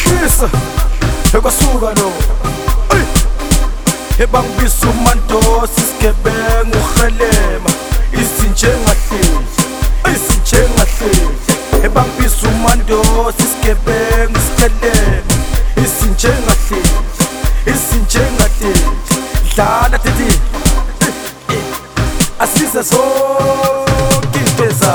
Kisa ekwasuka lo ebangibisa umandosi isigebengu uhelema isinjengahleli ebangibisa umandosi isigebengu isihelema isinjengahleli dlala titi asize zonke impeza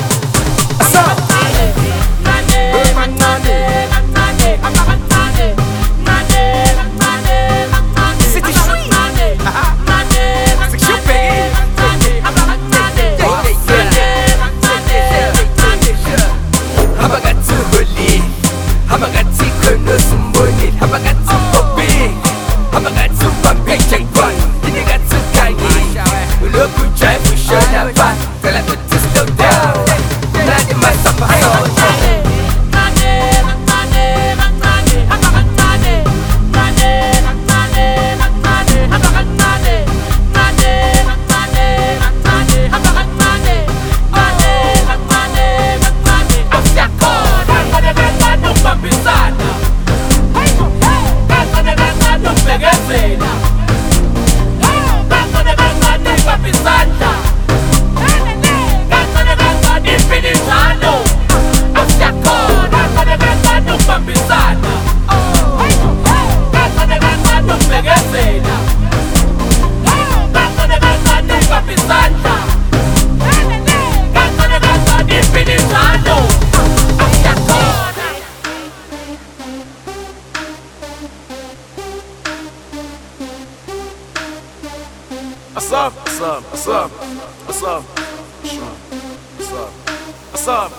Asab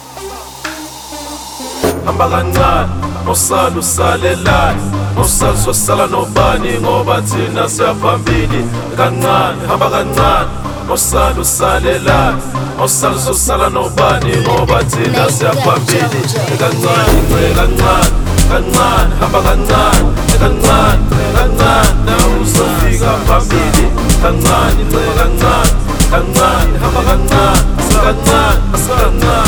hamba kancane osala usalelani osala sosala nobani ngoba thina siyaphambili kancane hamba kancane osala usalelani osala sosala nobani ngoba thina siyaphambili kancane hamba kancane usofika phambili kancane hamba kancane